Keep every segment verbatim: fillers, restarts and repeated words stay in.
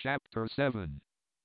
Chapter seven.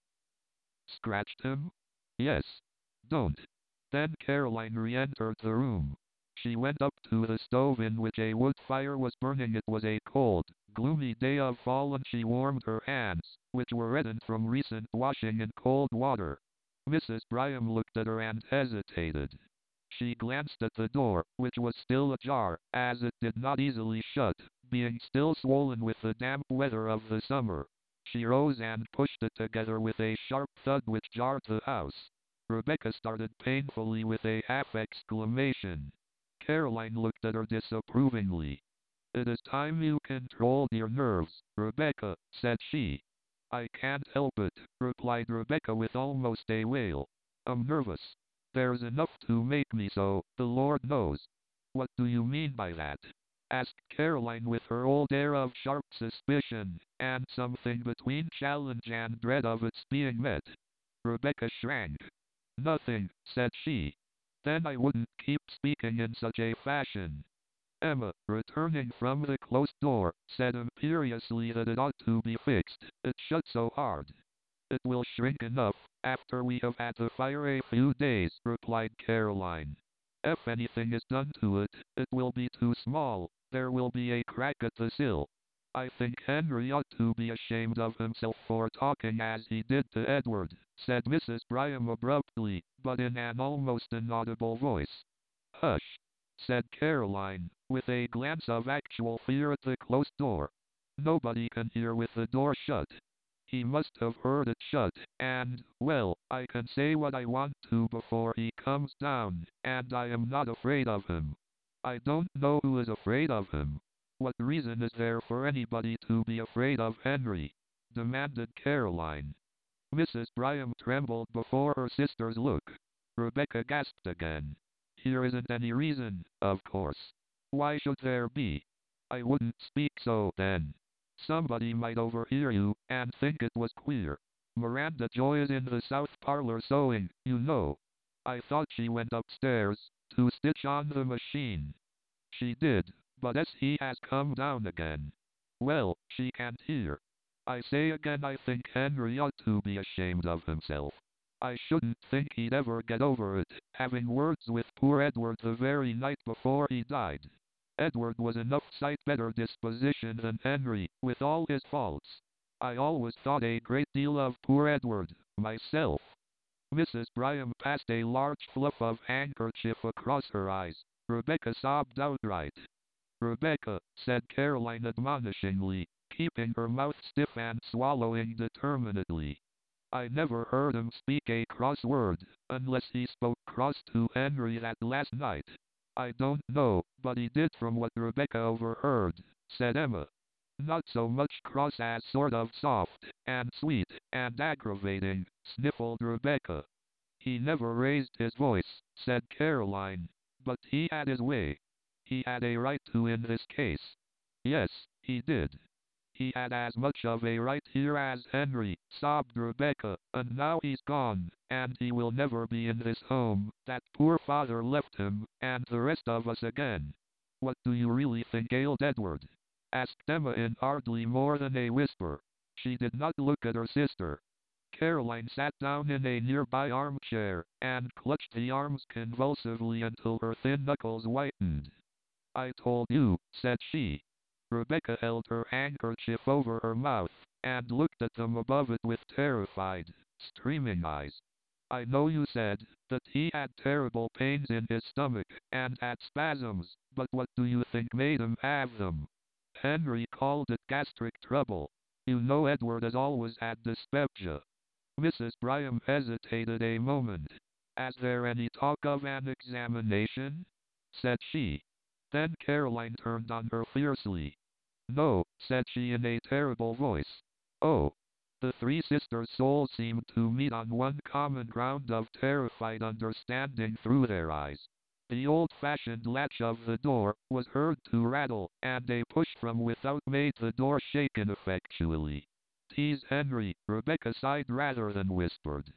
Scratched him? Yes. Don't. Then Caroline re-entered the room. She went up to the stove in which a wood fire was burning. It was a cold, gloomy day of fall, and she warmed her hands, which were reddened from recent washing in cold water. Missus Bryam looked at her and hesitated. She glanced at the door, which was still ajar, as it did not easily shut, being still swollen with the damp weather of the summer. She rose and pushed it together with a sharp thud which jarred the house. Rebecca started painfully with a half-exclamation. Caroline looked at her disapprovingly. "It is time you controlled your nerves, Rebecca," said she. "I can't help it," replied Rebecca with almost a wail. "I'm nervous. There's enough to make me so, the Lord knows." "What do you mean by that?" asked Caroline with her old air of sharp suspicion, and something between challenge and dread of its being met. Rebecca shrank. "Nothing," said she. "Then I wouldn't keep speaking in such a fashion." Emma, returning from the closed door, said imperiously that it ought to be fixed. "It shut so hard." "It will shrink enough, after we have had the fire a few days," replied Caroline. "If anything is done to it, it will be too small. There will be a crack at the sill." "I think Henry ought to be ashamed of himself for talking as he did to Edward," said Missus Bryam abruptly, but in an almost inaudible voice. "Hush!" said Caroline, with a glance of actual fear at the closed door. "Nobody can hear with the door shut. He must have heard it shut, and, well, I can say what I want to before he comes down, and I am not afraid of him." "I don't know who is afraid of him. What reason is there for anybody to be afraid of Henry?" demanded Caroline. Missus Bryam trembled before her sister's look. Rebecca gasped again. "Here isn't any reason, of course. Why should there be? I wouldn't speak so, then. Somebody might overhear you, and think it was queer. Miranda Joy is in the south parlor sewing, you know. I thought she went upstairs, to stitch on the machine." "She did, but as he has come down again." "Well, she can't hear. I say again, I think Henry ought to be ashamed of himself. I shouldn't think he'd ever get over it, having words with poor Edward the very night before he died. Edward was enough sight better disposition than Henry, with all his faults. I always thought a great deal of poor Edward, myself." Missus Bryam passed a large fluff of handkerchief across her eyes. Rebecca sobbed outright. "Rebecca," said Caroline admonishingly, keeping her mouth stiff and swallowing determinedly. "I never heard him speak a cross word, unless he spoke cross to Henry that last night." "I don't know, but he did from what Rebecca overheard," said Emma. "Not so much cross as sort of soft, and sweet, and aggravating," sniffled Rebecca. "He never raised his voice," said Caroline, "but he had his way. He had a right to in this case." "Yes, he did. He had as much of a right here as Henry," sobbed Rebecca, "and now he's gone, and he will never be in this home that poor father left him, and the rest of us again." "What do you really think ailed Edward?" asked Emma in hardly more than a whisper. She did not look at her sister. Caroline sat down in a nearby armchair, and clutched the arms convulsively until her thin knuckles whitened. "I told you," said she. Rebecca held her handkerchief over her mouth, and looked at them above it with terrified, streaming eyes. "I know you said that he had terrible pains in his stomach, and had spasms, but what do you think made him have them?" "Henry called it gastric trouble. You know Edward has always had dyspepsia." Missus Bryam hesitated a moment. "Is there any talk of an examination?" said she. Then Caroline turned on her fiercely. "No," said she in a terrible voice. "Oh." The three sisters' souls seemed to meet on one common ground of terrified understanding through their eyes. The old-fashioned latch of the door was heard to rattle, and a push from without made the door shake ineffectually. "Tease Henry," Rebecca sighed rather than whispered.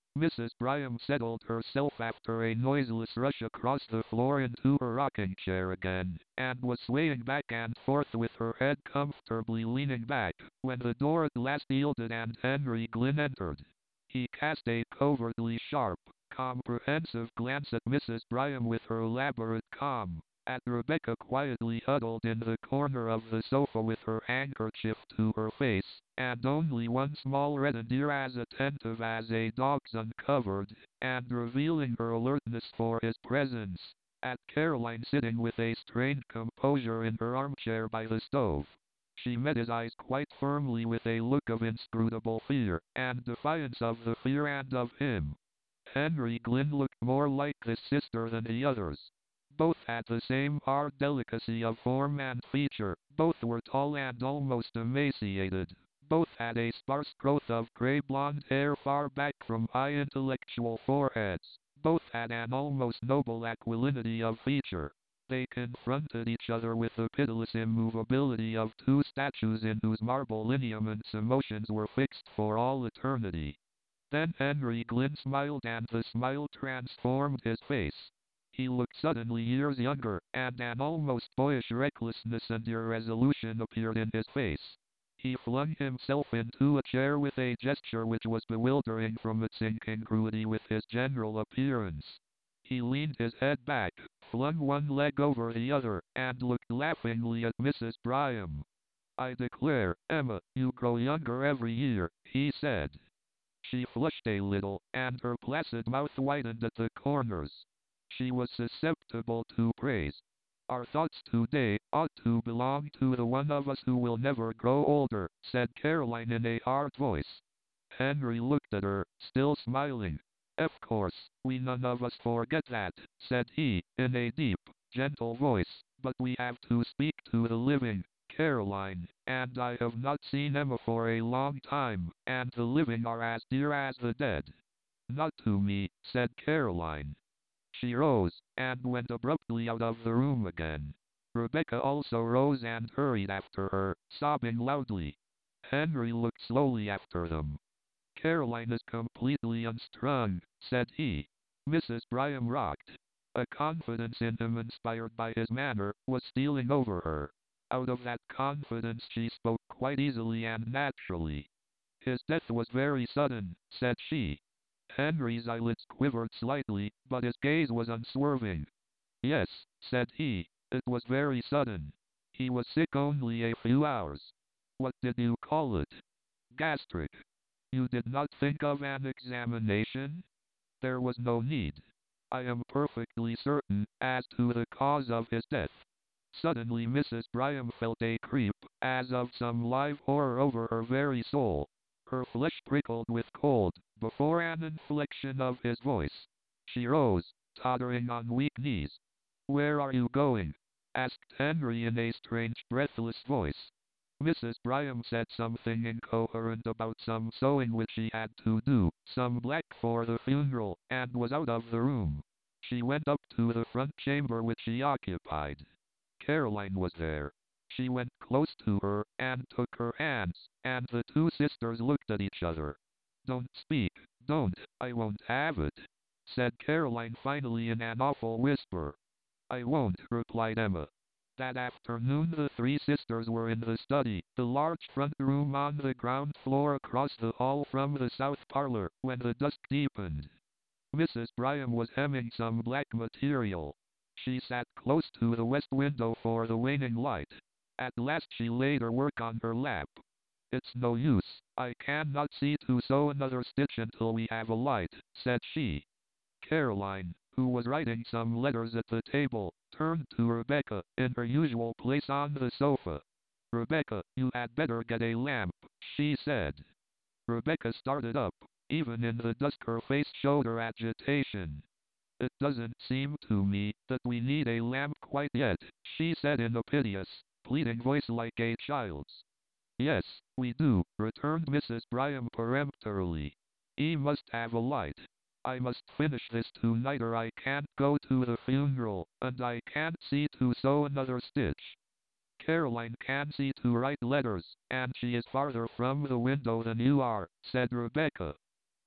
Missus Bryam settled herself after a noiseless rush across the floor into her rocking chair again, and was swaying back and forth with her head comfortably leaning back, when the door at last yielded and Henry Glynn entered. He cast a covertly sharp, comprehensive glance at Missus Bryam with her elaborate calm, at Rebecca quietly huddled in the corner of the sofa with her handkerchief to her face, and only one small red ear as attentive as a dog's uncovered, and revealing her alertness for his presence, at Caroline sitting with a strained composure in her armchair by the stove. She met his eyes quite firmly with a look of inscrutable fear, and defiance of the fear and of him. Henry Glynn looked more like his sister than the others. Both had the same hard delicacy of form and feature, both were tall and almost emaciated, both had a sparse growth of grey blonde hair far back from high intellectual foreheads, both had an almost noble aquilinity of feature. They confronted each other with the pitiless immovability of two statues in whose marble lineaments emotions were fixed for all eternity. Then Henry Glynn smiled, and the smile transformed his face. He looked suddenly years younger, and an almost boyish recklessness and irresolution appeared in his face. He flung himself into a chair with a gesture which was bewildering from its incongruity with his general appearance. He leaned his head back, flung one leg over the other, and looked laughingly at Missus Bryam. "I declare, Emma, you grow younger every year," he said. She flushed a little, and her placid mouth widened at the corners. She was susceptible to praise. "Our thoughts today ought to belong to the one of us who will never grow older," said Caroline in a hard voice. Henry looked at her, still smiling. "Of course, we none of us forget that," said he, in a deep, gentle voice, "but we have to speak to the living, Caroline, and I have not seen Emma for a long time, and the living are as dear as the dead." "Not to me," said Caroline. She rose, and went abruptly out of the room again. Rebecca also rose and hurried after her, sobbing loudly. Henry looked slowly after them. "Caroline is completely unstrung," said he. Missus Bryam rocked. A confidence in him inspired by his manner was stealing over her. Out of that confidence she spoke quite easily and naturally. "His death was very sudden," said she. Henry's eyelids quivered slightly, but his gaze was unswerving. "Yes," said he, "it was very sudden. He was sick only a few hours." "What did you call it?" "Gastric." "You did not think of an examination?" "There was no need. I am perfectly certain as to the cause of his death." Suddenly Missus Bryam felt a creep, as of some live horror over her very soul. Her flesh prickled with cold, before an inflection of his voice. She rose, tottering on weak knees. "Where are you going?" asked Henry in a strange, breathless voice. Missus Bryam said something incoherent about some sewing which she had to do, some black for the funeral, and was out of the room. She went up to the front chamber which she occupied. Caroline was there. She went close to her, and took her hands, and the two sisters looked at each other. "Don't speak, don't, I won't have it," said Caroline finally in an awful whisper. "I won't," replied Emma. That afternoon the three sisters were in the study, the large front room on the ground floor across the hall from the south parlor, when the dusk deepened. Missus Bryam was hemming some black material. She sat close to the west window for the waning light. At last she laid her work on her lap. "It's no use, I cannot see to sew another stitch until we have a light," said she. Caroline, who was writing some letters at the table, turned to Rebecca, in her usual place on the sofa. "Rebecca, you had better get a lamp," she said. Rebecca started up. Even in the dusk her face showed her agitation. "It doesn't seem to me that we need a lamp quite yet," she said in a piteous, pleading voice like a child's. "Yes, we do," returned Missus Bryam peremptorily. "'E must have a light. I must finish this tonight or I can't go to the funeral, and I can't see to sew another stitch." "Caroline can see to write letters, and she is farther from the window than you are," said Rebecca.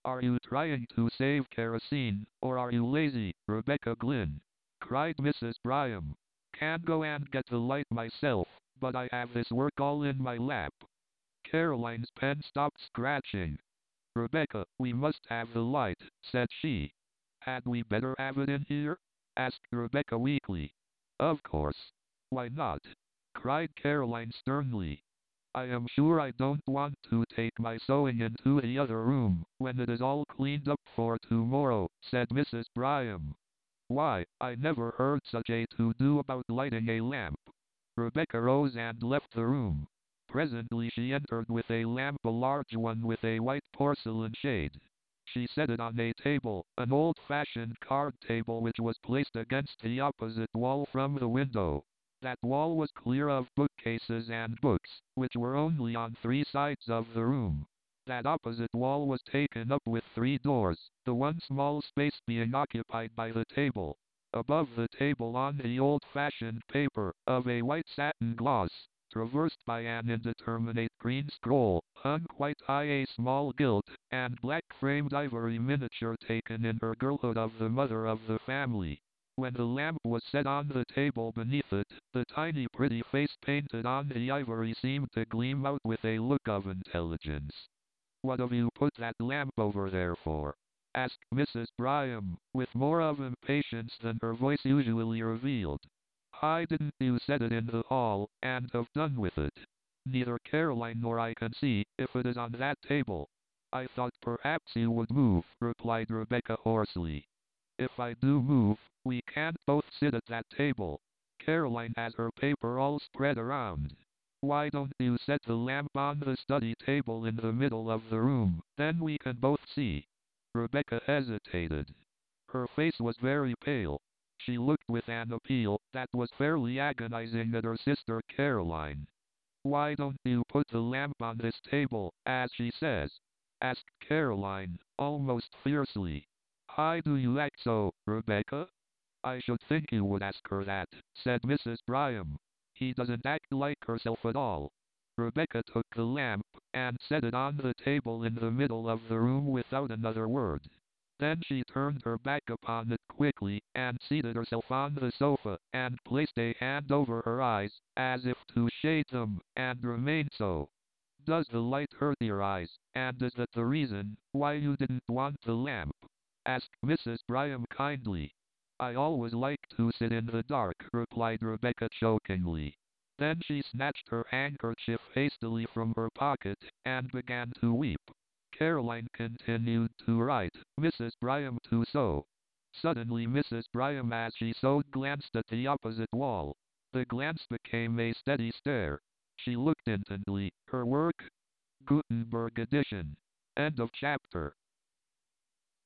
Are you trying to save kerosene, or are you lazy, Rebecca Glynn? Cried Missus Bryam. Can't go and get the light myself, but I have this work all in my lap. Caroline's pen stopped scratching. Rebecca, we must have the light, said she. Had we better have it in here? Asked Rebecca weakly. Of course. Why not? Cried Caroline sternly. I am sure I don't want to take my sewing into the other room, when it is all cleaned up for tomorrow, said Missus Bryam. Why, I never heard such a to-do about lighting a lamp. Rebecca rose and left the room. Presently she entered with a lamp, a large one with a white porcelain shade. She set it on a table, an old-fashioned card table which was placed against the opposite wall from the window. That wall was clear of bookcases and books, which were only on three sides of the room. That opposite wall was taken up with three doors, the one small space being occupied by the table. Above the table on the old-fashioned paper, of a white satin gloss, traversed by an indeterminate green scroll, hung quite high a small gilt and black-framed ivory miniature taken in her girlhood of the mother of the family. When the lamp was set on the table beneath it, the tiny pretty face painted on the ivory seemed to gleam out with a look of intelligence. What have you put that lamp over there for? Asked Missus Bryam, with more of impatience than her voice usually revealed. Why didn't you set it in the hall, and have done with it? Neither Caroline nor I can see, if it is on that table. I thought perhaps you would move, replied Rebecca hoarsely. If I do move, we can't both sit at that table. Caroline has her paper all spread around. Why don't you set the lamp on the study table in the middle of the room, then we can both see. Rebecca hesitated. Her face was very pale. She looked with an appeal that was fairly agonizing at her sister Caroline. Why don't you put the lamp on this table, as she says? Asked Caroline, almost fiercely. Why do you act so, Rebecca? I should think you would ask her that, said Missus Bryam. He doesn't act like herself at all. Rebecca took the lamp, and set it on the table in the middle of the room without another word. Then she turned her back upon it quickly, and seated herself on the sofa, and placed a hand over her eyes, as if to shade them, and remained so. Does the light hurt your eyes, and is that the reason why you didn't want the lamp? Asked Missus Bryam kindly. I always like to sit in the dark, replied Rebecca chokingly. Then she snatched her handkerchief hastily from her pocket, and began to weep. Caroline continued to write, Missus Bryam to sew. Suddenly Missus Bryam, as she sewed, glanced at the opposite wall. The glance became a steady stare. She looked intently. Her work? Gutenberg edition. End of chapter.